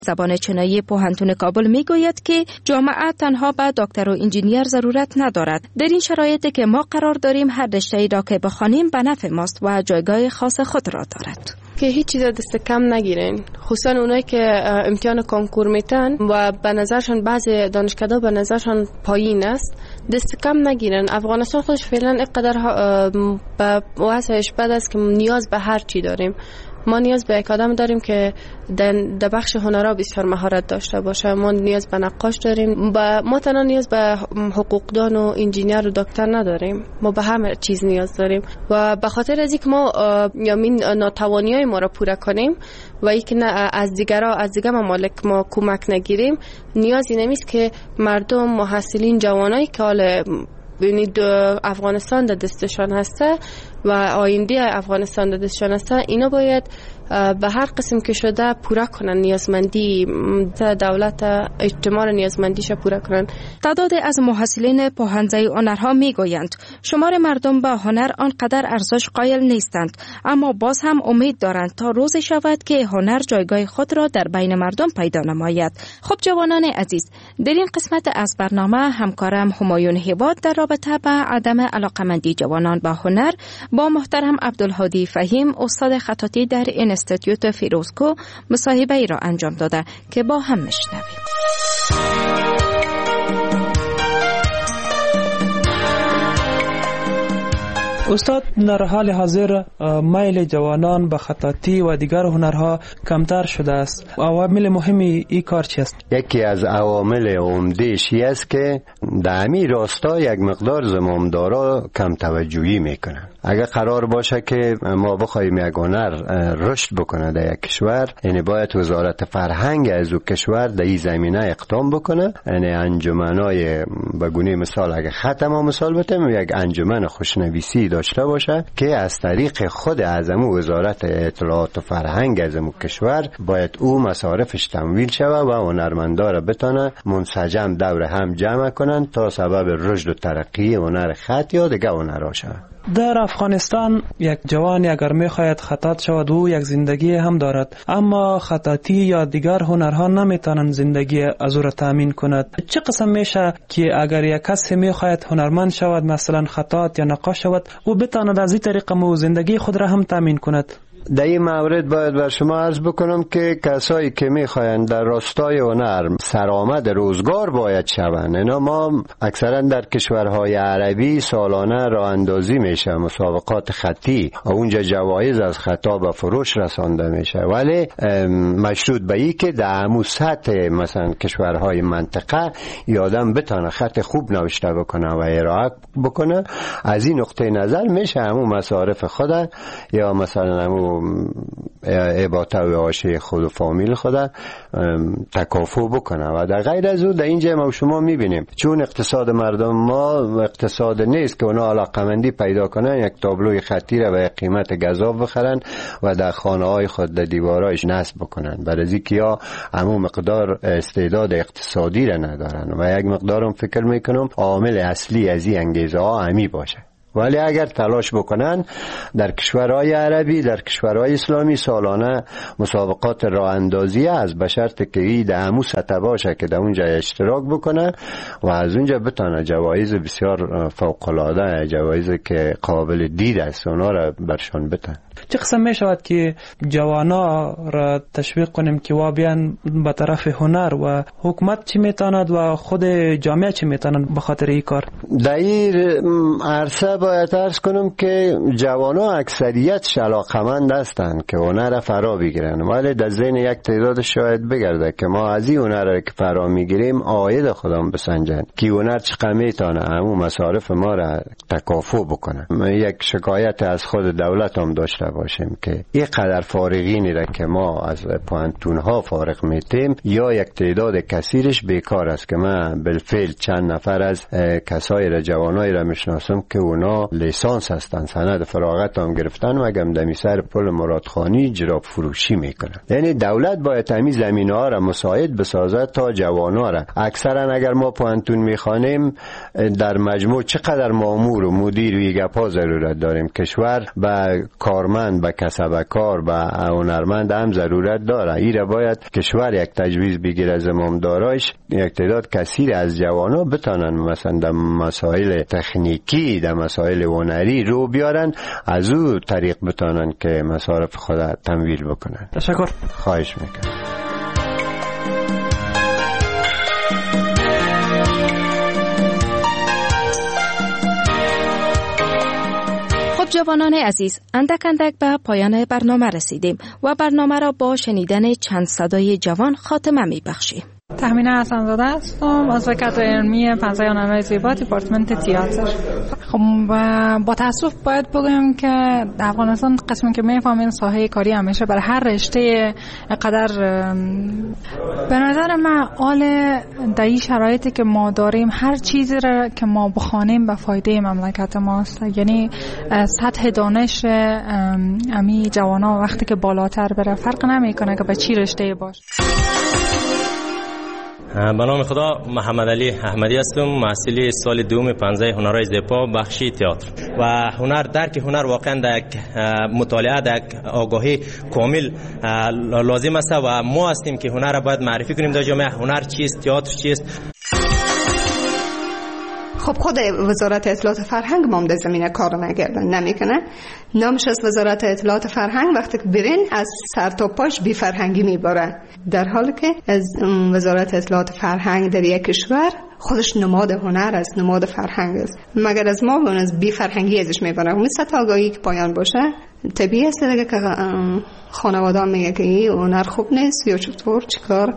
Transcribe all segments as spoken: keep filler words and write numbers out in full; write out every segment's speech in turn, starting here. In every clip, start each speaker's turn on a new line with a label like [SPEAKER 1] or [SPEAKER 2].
[SPEAKER 1] زبان چینایی پوهنتون کابل میگوید که جامعه تنها به دکتر و انجینیر ضرورت ندارد. در این شرایطی که ما قرار داریم هر رشته‌ای را که بخوانیم به نفع ماست و جایگاه خاص خود را دارد.
[SPEAKER 2] که هیچ چیز دست کم نگیرین، خصوصا اونایی که امتحان کنکور میتن و به نظرشان بعضی دانشکده به نظرشان پایین است، دست کم نگیرن. افغانستان خودش فعلا اینقدر به وضعش بد است که نیاز به هر چی داریم. ما نیاز به یک آدم داریم که در بخش هنرها بسیار مهارت داشته باشه. ما نیاز به نقاش داریم. با ما تنها نیاز به حقوقدان و انجینیر و دکتر نداریم، ما به همه چیز نیاز داریم و به خاطر از اینکه ما یامین ناتوانی‌های ما را پوره کنیم و اینکه از دیگرها از دیگر ممالک ما کمک نگیریم، نیازی نمیست که مردم محصلین جوانایی که حال ببینید افغانستان در دستشان هسته و آینده افغانستان در دستشان هسته، اینا باید به هر قسم که شده پوره کنن نیازمندی دولت، اجتماع نیازمندیش پوره کنن.
[SPEAKER 1] تعداد از محصلین پوهنځی هنرها میگویند شمار مردم به هنر آنقدر ارزش قائل نیستند، اما باز هم امید دارند تا روزی شود که هنر جایگاه خود را در بین مردم پیدا نماید. خب جوانان عزیز، در این قسمت از برنامه همکارم همایون هیواد در رابطه با عدم علاقمندی جوانان به هنر با محترم عبدالهادی فهیم استاد خطاطی در اینستیتوت فیروزکو مصاحبه ای را انجام داده که با هم میشنویم.
[SPEAKER 3] استاد، در حال حاضر میل جوانان به خطاطی و دیگر هنرها کمتر شده است. عوامل مهمی این کار چی است؟
[SPEAKER 4] یکی از عوامل عمده‌اش است که در همین راستا یک مقدار زمامدارا کم توجهی میکنن. اگر قرار باشه که ما بخوایم یک هنر رشد بکنه در یک کشور، یعنی باید وزارت فرهنگ از اون کشور در این زمینه اقدام بکنه. یعنی انجمنای بگونه مثال اگر خط ما مثال بتیم یک انجمن خوشنویسی داشته باشه که از طریق خود اعظم وزارت اطلاعات و فرهنگ از اون کشور باید او مصارفش تمویل شوه و هنرمندا را بتونه منسجم دور هم جمع کنن تا سبب رشد و ترقی هنر خط یا دیگه هنرها شود.
[SPEAKER 3] در افغانستان یک جوانی اگر میخواید خطاط شود او یک زندگی هم دارد، اما خطاطی یا دیگر هنرها نمیتونن زندگی از او را تامین کند. چه قسم میشه که اگر یک کسی میخواید هنرمند شود، مثلا خطاط یا نقاش شود، او بتواند از این طریق مو زندگی خود را هم تامین کند؟
[SPEAKER 4] در این مورد باید بر شما عرض بکنم که کسایی که میخواین در راستای هنر سرآمد روزگار باید شوند. اینا ما اکثرا در کشورهای عربی سالانه راه اندازی میشه مسابقات خطی و اونجا جوایز از خطا به فروش رسانده میشه، ولی مشروط به این که در همون سطح مثلا کشورهای منطقه یادم بتانه خط خوب نوشته بکنه و ارائه بکنه. از این نقطه نظر میشه همون مصارف خود یا مثلا همون عباطه و عاشه خود و فامیل خود تکافو بکنه و در غیر از او در اینجا ما شما میبینیم چون اقتصاد مردم ما اقتصاد نیست که اونا علاقمندی پیدا کنن یک تابلوی خطی را به قیمت گزاف بخرن و در خانه های خود در دیوارایش نصب بکنن، برای اینکه یا همون مقدار استعداد اقتصادی را ندارن و یک مقدارم فکر میکنم عامل اصلی از این انگیزه ها همی باشه. ولی اگر تلاش بکنن در کشورهای عربی، در کشورهای اسلامی سالانه مسابقات راه اندازی از به شرط که این در همون سطح باشه که در اونجا اشتراک بکنه و از اونجا بتونه جوایز بسیار فوق‌العاده، جوایزی که قابل دید است اونا را برشان بتن.
[SPEAKER 3] چه قسم می شود که جوانا را تشویق کنیم که وا بیان به طرف هنر و حکومت چی میتاند و خود جامعه چی میتاند به خاطر این کار؟
[SPEAKER 4] در این عرصه باید عرض کنم که جوانا اکثریت علاقمند هستند که هنر فرا بگیرن، ولی در ذهن یک تعداد شاید بگرده که ما از این هنر که فرا میگیریم عاید خودم بسنجن که هنر چقدر میتونه همون مصارف ما را تکافو بکنه. یک شکایت از خود دولت هم داشته باشیم که این قدر فارغینی را که ما از پوهنتون ها فارغ میتیم یا یک تعداد کثیرش بیکار است که من بالفعل چند نفر از کسای را جوانای را میشناسم که اونا اینا لیسانس هستن، سند فراغت هم گرفتن، مگم دمی سر پل مرادخانی جراب فروشی میکنن. یعنی دولت باید همین زمینه ها را مساعد بسازد تا جوانا را. اکثرا اگر ما پوانتون میخوانیم در مجموع چقدر مامور و مدیر و گپا ضرورت داریم. کشور به کارمند، به کسب کار، به هنرمند هم ضرورت داره. ایره باید کشور یک تجویز بگیره از امامداراش، یک تعداد کثیر از جوانا بتانن مثلا در مسائل تکنیکی، در مسائل هنری رو بیارن، از او طریق بتانن که مصارف خود تمویل بکنن.
[SPEAKER 3] تشکر.
[SPEAKER 4] خواهش میکنم.
[SPEAKER 1] جوانان عزیز، اندک اندک به پایان برنامه رسیدیم و برنامه را با شنیدن چند صدای جوان خاتمه می بخشیم.
[SPEAKER 5] تهمینه حسن‌زاده هستم، عضو کادر علمی پنجاه هنرهای زیبا دیپارتمنت تئاتر. خب با تاسف باید بگم که در افغانستان قسمی که میفهمین ساحه کاری همیشه برای هر رشته قدر به نظر من آل در این شرایطی که ما داریم هر چیزی را که ما بخوانیم به فایده مملکت ماست. یعنی سطح دانش امی جوانا وقتی که بالاتر بره فرق نمیکنه که به چی رشته باشه.
[SPEAKER 6] به نام خدا، محمد علی احمدی هستم، محصل سال دوم پنجاه هنرهای زیبا بخش تئاتر. و هنر، درک هنر واقعا در مطالعه، در آگاهی کامل لازم است و ما هستیم که هنر را باید معرفی کنیم در جامعه. هنر چیست، تئاتر چیست.
[SPEAKER 7] خب خود وزارت اطلاعات فرهنگ ما در زمینه کار نگردن نمیکنه. نامش از وزارت اطلاعات فرهنگ وقتی که برین از سر تا پاش بی فرهنگی میباره، در حالی که از وزارت اطلاعات فرهنگ در یک کشور خودش نماد هنر است، نماد فرهنگ است. مگر از ما اون از بی فرهنگی ازش میبره. اون سطح آگاهی که پایان باشه طبیعی است دیگه که خانواده میگه که این هنر خوب نیست یا چطور چیکار.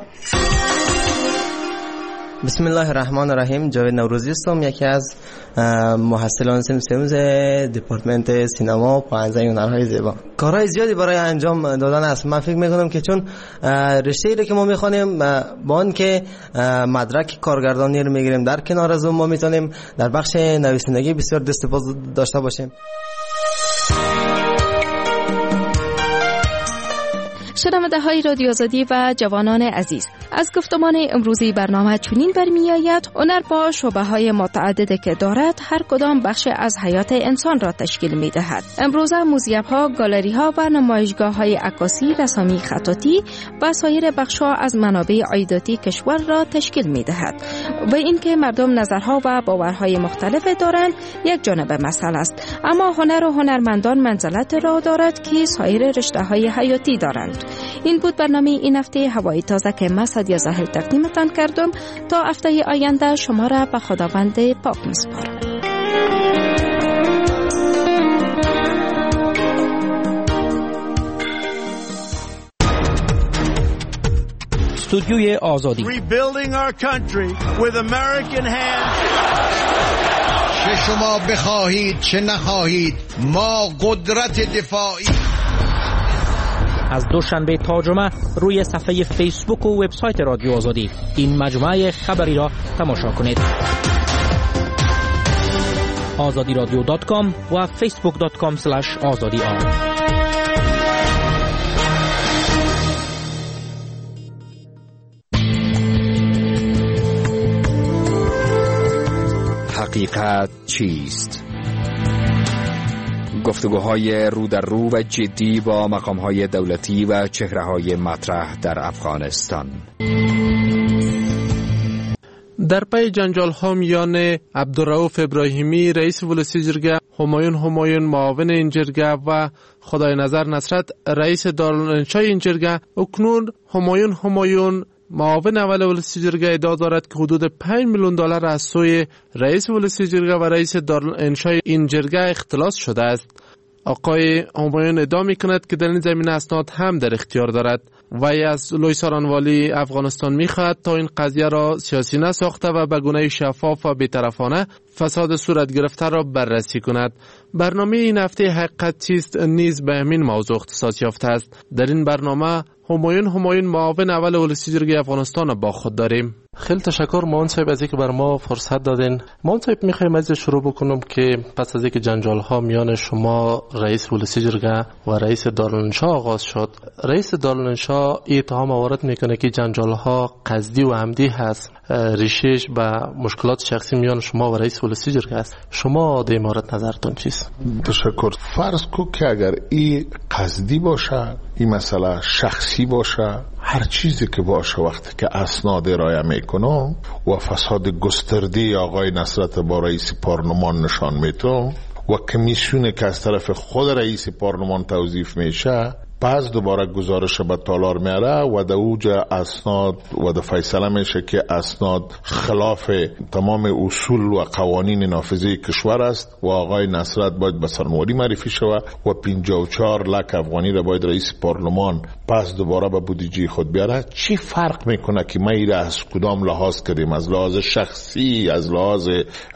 [SPEAKER 8] بسم الله الرحمن الرحیم. جاوید نوروزی هستم، یکی از محصلان سیمسیمز دیپارتمنت سینما پانزده هنرهای زیبا. کارهای زیادی برای انجام دادن است. من فکر میکنم که چون رشته‌ای رو که ما میخوانیم با آن که مدرک کارگردانی رو میگیریم، در کنار از اون ما میتونیم در بخش نویسندگی بسیار دست باز داشته باشیم.
[SPEAKER 1] شنونده های رادیو آزادی و جوانان عزیز، از گفتمان امروزی برنامه چنین برمی آید: هنر با شعبه های متعددی که دارد هر کدام بخش از حیات انسان را تشکیل می دهد. امروزه موزییم ها، گالری ها و نمایشگاه های عکاسی، رسامی خطاطی و سایر بخش ها از منابع عایداتی کشور را تشکیل می دهد. و اینکه مردم نظرها و باورهای مختلف دارند یک جانب مسئله است، اما هنر و هنرمندان منزلت را دارد که سایر رشته های حیاتی دارند. این بود برنامه این هفته هوای تازه که من سادیا زاهل تقدیمتان کردم. تا هفته آینده شما را به خداوند پاک می‌سپارم.
[SPEAKER 9] استودیوی آزادی.
[SPEAKER 10] Rebuilding our country with American hands.
[SPEAKER 11] چه شما بخواهید چه نخواهید، ما قدرت دفاعی.
[SPEAKER 9] از دوشنبه تا جمعه روی صفحه فیسبوک و وبسایت رادیو آزادی این مجموعه خبری را تماشا کنید. آزادی رادیو دات کام و فیسبوک دات کام اسلش آزادی آر.
[SPEAKER 12] حقیقت چیست؟ گفتگوهای رو در رو و جدی با مقامهای دولتی و چهره‌های مطرح در افغانستان.
[SPEAKER 13] در پی جنجال ها میان عبدالرؤوف ابراهیمی رئیس ولسی جرگه، همایون همایون معاون این جرگه و خدای نظر نصرت رئیس دارالانشای این جرگه، اکنون همایون همایون معاون اول ولسی جرگه ادعا دارد که حدود پنج میلیون دلار از سوی رئیس ولسی جرگه و رئیس دارالانشای این جرگه اختلاس شده است. آقای همایون ادعا می‌کند که در این زمینه اسناد هم در اختیار دارد. وی از لوی سارانوالی افغانستان می‌خواهد تا این قضیه را سیاسی نساخته و به گونه شفاف و بی‌طرفانه فساد صورت گرفته را بررسی کند. برنامه این هفته حقیقت چیست نیز به همین موضوع اختصاص یافته است. در این برنامه همایون همایون معاون اول ولسی جرگه افغانستان با خود داریم. خیلی تشکر مان صاحب از اینکه بر ما فرصت دادین. مان صاحب میخوایم از شروع بکنم که پس از اینکه جنجال ها میان شما رئیس ولسی جرگه و رئیس دارالانشا آغاز شد، رئیس دارالانشا اتهام وارد میکنه که جنجال ها قصدی و عمدی هست، ریشش به مشکلات شخصی میان شما و رئیس ولسی جرگه است. شما در این مورد نظرتون چیست؟
[SPEAKER 14] تشکر. فرض کو که اگر این قصدی باشه، این مسئله شخصی باشه، هر چیزی که باشه وقتی که اسناد ارائه میکنم و فساد گسترده آقای نصرت با رئیس پارلمان نشان میتونم و کمیسیون که از طرف خود رئیس پارلمان توظیف میشه، پس دوباره گزارش به تالار میاره و در اوجه اسناد و در فیصله میشه که اسناد خلاف تمام اصول و قوانین نافذه کشور است و آقای نصرت باید به سرنواری معرفی شود و پنجاه و چهار لک افغانی را باید رئیس پارلمان پس دوباره به بودجه خود بیاره. چی فرق میکنه که ما ایره از کدام لحاظ کردیم؟ از لحاظ شخصی، از لحاظ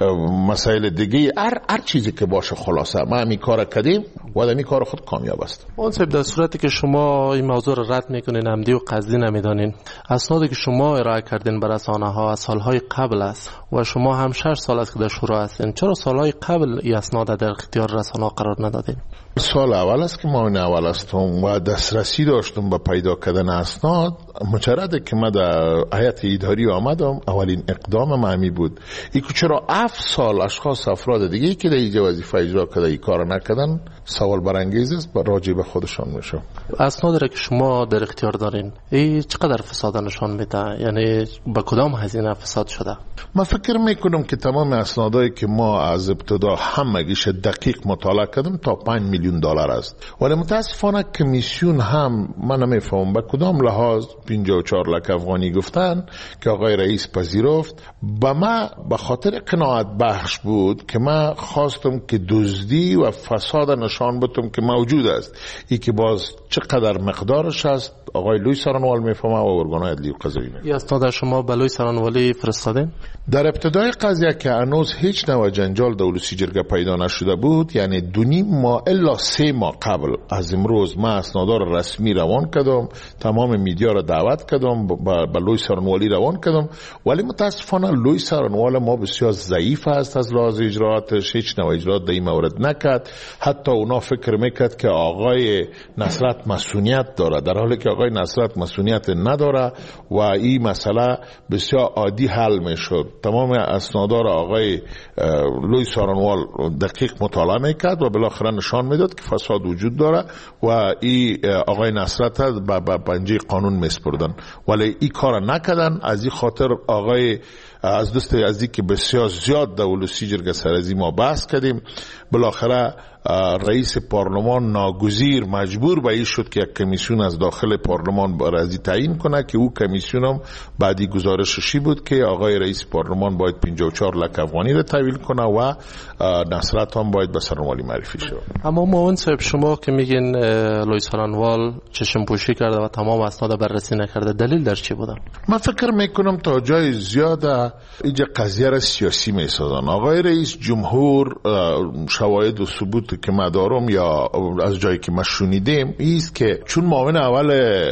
[SPEAKER 14] مسائل دیگه، هر هر چیزی که باشه، خلاصه ما همی کار کردیم و در این کار خود کامیاب است.
[SPEAKER 13] اون سب در صورتی که شما این موضوع را رد میکنین، عمدی و قصدی نمیدانین، اسنادی که شما ارائه کردین به رسانه ها از سالهای قبل است و شما هم شش سال است که در شورا هستین، چرا سالهای قبل این اسناد در اختیار رسانه ها قرار ندادین؟
[SPEAKER 14] سال اول است که ما این اول هستم و دسترسی داشتم به پیدا کردن اسناد. مجرد که ما در هیئت اداری آمدم، اولین اقدام من بود ای که چرا هفت سال اشخاص افراد دیگه که در اینجا وظیفه اجرا کرده این کار نکردن، سوال برانگیز است، راجع به خودشان میشه.
[SPEAKER 13] اسنادی را که شما در اختیار دارین، این چقدر فساد نشان میده؟ یعنی با کدام هزینه فساد شده؟
[SPEAKER 14] من فکر میکنم که تمام اسنادایی که ما از ابتدا همگیش دقیق مطالعه کردم تا پنج میلیون دلار است، ولی متاسفانه کمیسیون هم من نمیفهمم به کدام لحاظ پنجاه و چهار لک افغانی گفتن که آقای رئیس پذیرفت. به ما به خاطر قناعت بخش بود که من خواستم که دزدی و فساد نشان بدم که موجود است. ای که باز چقدر مقدارش است آقای لوی سارنوال میفهمه و ارگان‌های عدلی و قضایی میفهمه.
[SPEAKER 13] این اسناد شما به لوی سارنوالی فرستادین؟
[SPEAKER 14] در ابتدای قضیه که هنوز هیچ نوع جنجال در ولسی جرگه پیدا نشده بود، یعنی دو نیم ماه الا سه ماه قبل از امروز ما اسناد رسمی روان کردم، تمام میدیا را دعوت کردم، به لوی سارنوالی روان کردم، ولی متاسفانه لوی سارنوال ما بسیار ضعیف است از لحاظ اجراتش، هیچ نوع اجرات در این مورد نکرد. حتی اونا فکر میکرد که آقای نصرت مسئولیت داره، در حالی که آقای نصرت مسئولیت نداره و این مسئله بسیار عادی حل میشد. تمام اسناد را آقای لوی سارنوال دقیق مطالعه میکرد و بالاخره نشان میداد که فساد وجود داره و این آقای نصرت به پنجه قانون میسپردن، ولی این کار نکردن. از این خاطر آقای از دوست عزیزی که بسیار زیاد در ولسی جرگه سرازی ما بحث کردیم، بالاخره رئیس پارلمان ناگزیر مجبور به این شد که یک کمیسیون از داخل پارلمان برازی تعیین کنه که او کمیسیون هم بعدی گزارششی بود که آقای رئیس پارلمان باید پنجاه و چهار لک افغانی را تحویل کنه و نصرت هم باید به سرنوالی معرفی شد.
[SPEAKER 13] اما مومن صاحب، شما که میگین لوی سارنوال چشم پوشی کرده و تمام اسناد بررسی نکرده، دلیل در چی بوده؟
[SPEAKER 14] من فکر میکنم تا جای زیاد اینجا قضیه را سیاسی میسازن. آقای رئیس جمهور شواهد و ثبوت که ما دارم یا از جایی که ما شنیدیم ایست که چون معاون اول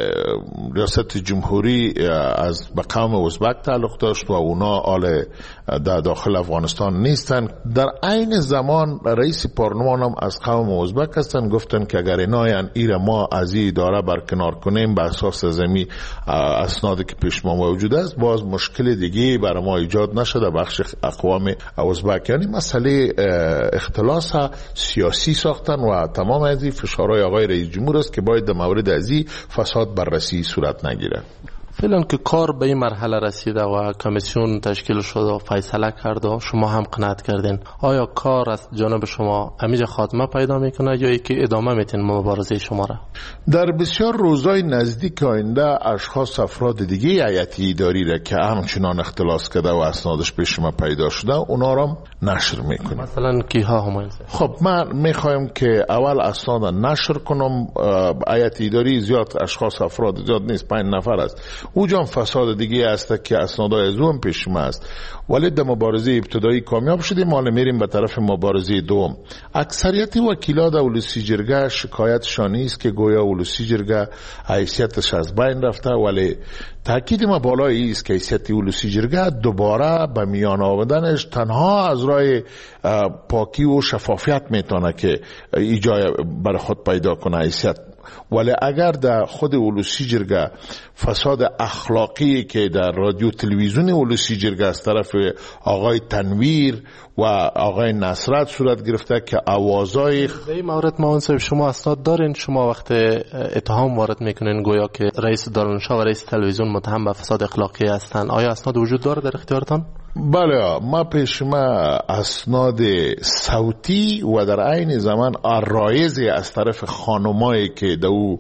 [SPEAKER 14] ریاست جمهوری از به قوم ازبک تعلق داشت و اونا آل در داخل افغانستان نیستن، در عین زمان رئیس پارلمان هم از قوم ازبک هستن. گفتن که اگر ایناین ایره ما از این اداره برکنار کنیم به اساس زمین اسنادی که پیش ما موجود است، باز مشکل دیگه برای ما ایجاد نشده بخش اقوام ازبک. یعنی مسئله اختلاس سیاسی ساختن و تمام از این فشارهای آقای رئیس جمهور است که باید در مورد از این فساد بررسی صورت نگیره.
[SPEAKER 13] فعلا که کار به این مرحله رسیده و کمیسیون تشکیل شد و فیصله کرد و شما هم قناعت کردین، آیا کار از جانب شما همیشه خاتمه پیدا میکنه یا ای که ادامه میتین مبارزه شما را؟
[SPEAKER 14] در بسیار روزهای نزدیک آینده اشخاص افراد دیگه هیئت اداری را که همچنان اختلاس کرده و اسنادش پیش ما پیدا شده اونا را نشر میکنیم.
[SPEAKER 13] مثلا کیها همین؟
[SPEAKER 14] خب من میخوایم که اول اسناد نشر کنم. هیئت اداری زیاد اشخاص افراد زیاد نیست، پنج نفر است، او جان فساد دیگه است که اسنادای از اون پیش ما است. ولی در مبارزه ابتدایی کامیاب شدیم، حالا میریم به طرف مبارزه دوم. اکثریت وکیلا در ولسی جرگه شکایتشان است که گویا ولسی جرگه حیثیتش از بین رفته، ولی تاکید ما بالایی است که حیثیت ولسی جرگه دوباره به میان آوردنش تنها از راه پاکی و شفافیت میتونه که ایجای بر خود پیدا کنه حیثیت. ولی اگر در خود ولسی جرگه فساد اخلاقی که در رادیو تلویزیون ولسی جرگه از طرف آقای تنویر و آقای نصرت صورت گرفته که آوازای
[SPEAKER 13] در این مورد ما شما اسناد دارین؟ شما وقت اتهام وارد میکنین گویا که رئیس دارالانشا و رئیس تلویزیون متهم به فساد اخلاقی هستند، آیا اسناد وجود داره در اختیارتان؟
[SPEAKER 14] بله، ما پیش ما اسناد صوتی و در عین زمان آرایز از طرف خانمایی که در او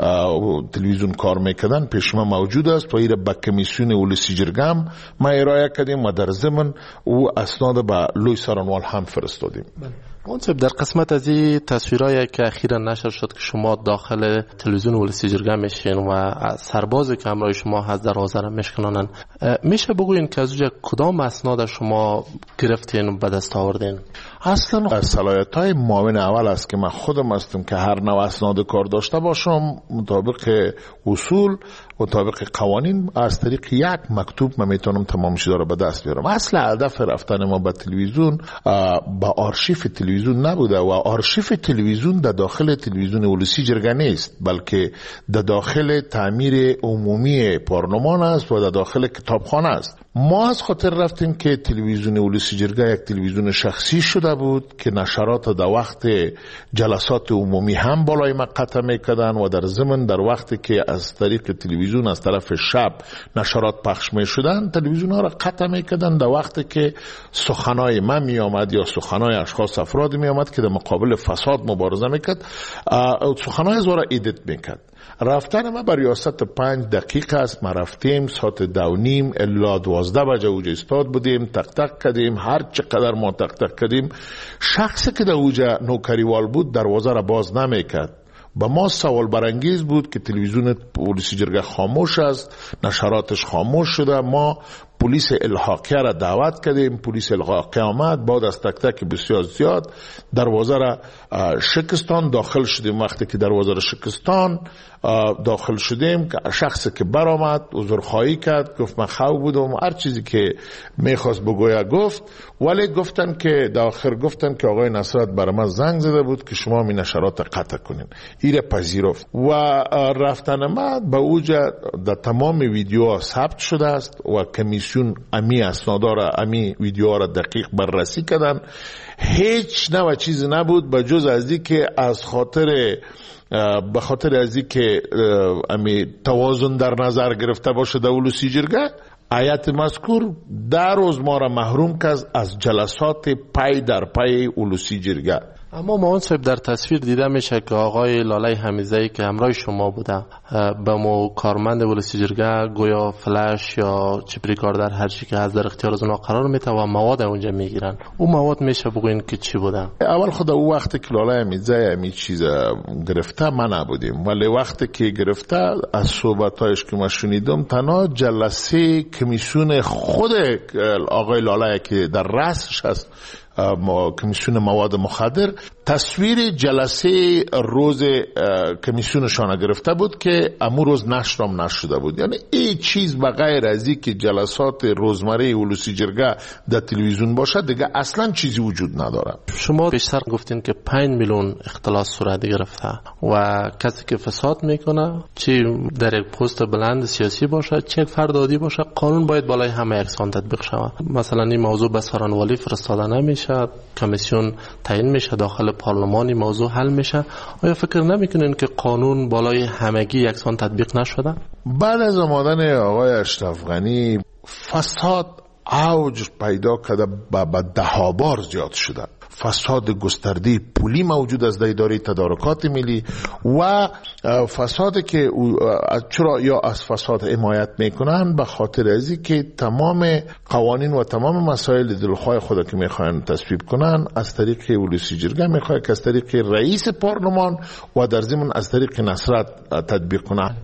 [SPEAKER 14] تلویزیون کار میکردن پیش ما موجود است و ایره به کمیسیون ولسی جرگه ما ارائه کردیم و در ضمن او اسناد به لوی سرانوال هم فرستادیم.
[SPEAKER 13] منصب، در قسمت از این تصویرهایی که اخیرا نشر شد که شما داخل تلویزیون ولسی جرگه میشین و سربازی که همراه شما هست در حوزه میشکنانن، میشه بگوین که از اونجا کدام اسناد شما گرفتین و به دست آوردین؟
[SPEAKER 14] اصلا صلاحیت های معاون اول است که من خودم هستم که هر نوع اسناد کار داشته باشم مطابق اصول مطابق قوانین از طریق یک مکتوب من میتونم تمام شده رو به دست بیارم. اصل هدف رفتن ما به تلویزیون با آرشیف تلویزیون نبوده و آرشیف تلویزیون در داخل تلویزیون ولسی جرگه نیست، بلکه در داخل تعمیر عمومی پارلمان است و در داخل کتابخانه است. ما از خاطر رفتیم که تلویزیون ولسی جرگه یک تلویزیون شخصی شده بود که نشرات در وقت جلسات عمومی هم بالای ما قطع میکردن و در ضمن در وقتی که از طریق تلویزیون از طرف شب نشرات پخش میشدن تلویزیون ها را قطع میکردن در وقتی که سخنای من می آمد یا سخنای اشخاص افراد می آمد که در مقابل فساد مبارزه میکرد، سخنای از را ایدیت میکرد. رفتن ما بر ریاست پنج دقیقه است. ما رفتیم ساعت دو نیم الا دوازده بجه اوجه استاد بودیم، تق تق کردیم، هر چقدر ما تق تق کردیم شخصی که در اوجه نوکریوال بود دروازه را باز نمیکرد. با ما سوال برانگیز بود که تلویزیون ولسی جرگه خاموش است، نشراتش خاموش شده. ما پلیس الحاقیه را دعوت کردیم، پلیس الحاقیه آمد، بعد از تک تک بسیار زیاد دروازه را شکستان. داخل شدیم، وقتی که دروازه را شکستان داخل شدیم که شخصی که برآمد عذرخواهی کرد، گفت من خو بودم، هر چیزی که میخواست بگوید گفت، ولی گفتن که داخل گفتن که آقای نصرت بر من زنگ زده بود که شما می نشرات قطع کنین. ایره پذیرفت و رفتن ما به اوجه در تمام ویدیوها ثبت شده است و کمیسیون امی اسنادا را امی ویدیوها را دقیق بررسی کردن. هیچ نوع چیزی نبود به جز از این که از خاطر به خاطر از این که امی توازن در نظر گرفته باشه در ولسی جرگه هیئت مذکور در روز ما را محروم کرد از جلسات پای در پای ولسی جرگه.
[SPEAKER 13] اما معاون صاحب در تصویر دیده میشه که آقای لاله حمیزه‌ای که همراه شما بوده به مو کارمند ولسی جرگه گویا فلش یا چیپ ریکاردر هر چی که از در اختیار از اونها قرار میده و مواد اونجا میگیرن. اون مواد میشه بگوین که چی بوده؟
[SPEAKER 14] اول خود او وقتی که لاله حمیزه همین چیز گرفته ما نبودیم، ولی وقتی که گرفته از صحبتایش که ما شنیدم تنها جلسه کمیسیون خود آقای لاله که در رأسش هست کمیسیون مواد مخدر تصویر جلسه روز کمیسیونشان گرفته بود که امو روز نشرم نشده بود. یعنی این چیز بغیر از این که جلسات روزمره ولسی جرگه در تلویزیون باشه دیگه اصلا چیزی وجود نداره.
[SPEAKER 13] شما بیشتر گفتین که پنج میلیون اختلاس صورت گرفته و کسی که فساد میکنه چی در یک پست بلند سیاسی باشه چه یک فرد عادی باشه قانون باید بالای همه یکسان تطبیق شود. مثلا این موضوع به سارنوالی فرستاده نمیشه، کمیسیون تعیین میشه، داخل پارلمانی موضوع حل میشه. آیا فکر نمیکنین که قانون بالای همگی یکسان تطبیق نشده؟
[SPEAKER 14] بعد از آمدن آقای اشرف غنی فساد اوج پیدا کرده، به ده ها بار زیاد شده. فساد گسترده پولی موجود است در اداره تدارکات ملی و فسادی که چرا یا از فساد حمایت میکنن به خاطر ازی که تمام قوانین و تمام مسائل دلخواه خود که میخواین تصویب کنن از طریق ولسی جرگه میخواد که از طریق رئیس پارلمان و در ضمن از طریق نصرت تطبیق کنن.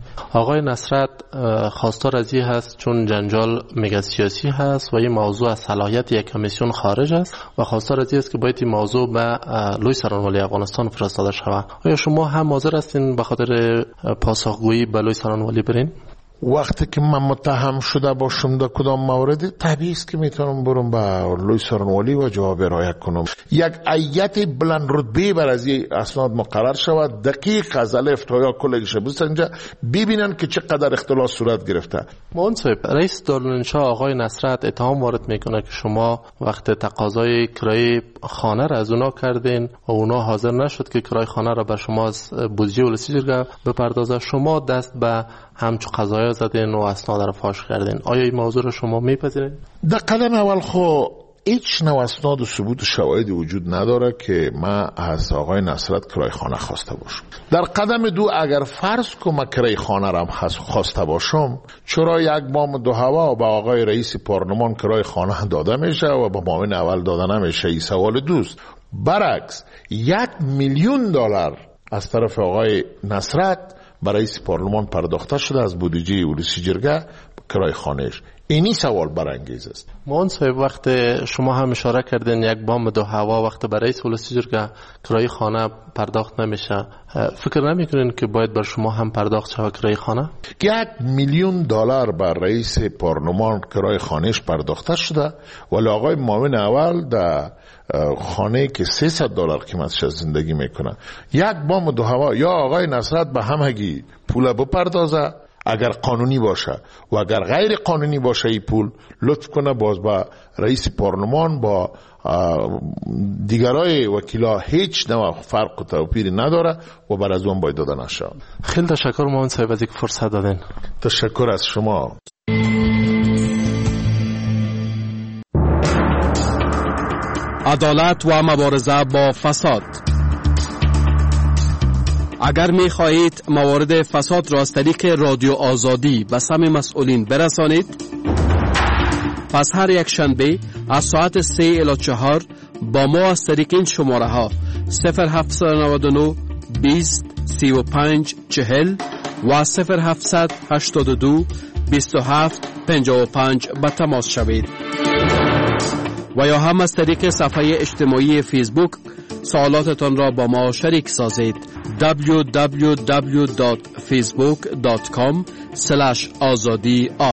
[SPEAKER 13] آقای نصرت خواستار از این هست چون جنجال میگه سیاسی هست و این موضوع از صلاحیت یک کمیسیون خارج است و خواستار از این است که باید این موضوع به لوی سرانوالی افغانستان فرستاده شود. آیا شما هم حاضر هستین به خاطر پاسخگویی به لوی سرانوالی برین؟
[SPEAKER 14] وقتی که من متهم شده باشم در کدام موردی طبیعی است که میتونم برم به لوی سرانوالی و جواب ارائه کنم. یک هیئت بلند رتبه بر از این اسناد مقرر شود، دقیق از الف تا یا کلش بسنجه ببینن که چقدر اختلاس صورت گرفته.
[SPEAKER 13] منصف رئیس دارالانشا آقای نصرت اتهام وارد میکنه که شما وقت تقاضای کرایه خانه را از اونا کردین و اونا حاضر نشد که کرایه خانه را بر شما از بودجه ولسی جرگه بپردازه، شما دست به همچو قضایا زدین و اسناد را فاش کردین. آیا این موضوع را شما میپذیرید؟
[SPEAKER 14] در قدم اول خو هیچ نوع اسناد و ثبوت و شواهدی وجود نداره که ما از آقای نصرت کرایه خانه خواسته باشم. در قدم دو اگر فرض کنم کرایه خانه را خواسته باشم، چرا یک بام دو هوا به آقای رئیس پارلمان کرایه خانه داده میشه و به معاون اول داده نمیشه؟ این سوال دوست. برعکس یک میلیون دلار از طرف آقای نصرت برای رئیس پارلمان پرداخته شده از بودجه ولسی جرگه کرایه خانهش. اینی سوال برانگیز است.
[SPEAKER 13] منصف وقت شما هم اشاره کردین یک بام دو هوا وقت برای رئیس ولسی جرگه کرایه خانه پرداخت نمیشه، فکر نمیکنین که باید بر شما هم پرداخت شود کرایه خانه؟
[SPEAKER 14] یک میلیون دلار بر رئیس پارلمان کرایه خانهش پرداخته شده ولی آقای معاون اول در خانه که سیصد دلار قیمتش زندگی میکنه. یک بام دو هوا یا آقای نصرت به همگی پول بپردازه اگر قانونی باشه و اگر غیر قانونی باشه این پول لطف کنه باز با رئیس پارلمان با دیگرای وکیلا هیچ نوع فرق و توپیری نداره و بر از اون باید داده نشه.
[SPEAKER 13] خیلی تشکر معاون صاحب از اینکه فرصت دادین.
[SPEAKER 14] تشکر از شما.
[SPEAKER 15] عدالت و مبارزه با فساد. اگر می خواهید موارد فساد را از طریق رادیو آزادی به سمع مسئولین برسانید، پس هر یک شنبه از ساعت سه الی چهار با ما از طریق این شماره ها صفر هفت نه نه بیست سی و پنج چهل و صفر هفت هشت دو بیست و هفت پنجاه و پنج به تماس شوید و یا هم از طریق صفحه اجتماعی فیسبوک سوالاتتان را با ما شریک سازید. دبلیو دبلیو دبلیو دات فیسبوک دات کام اسلش آزادی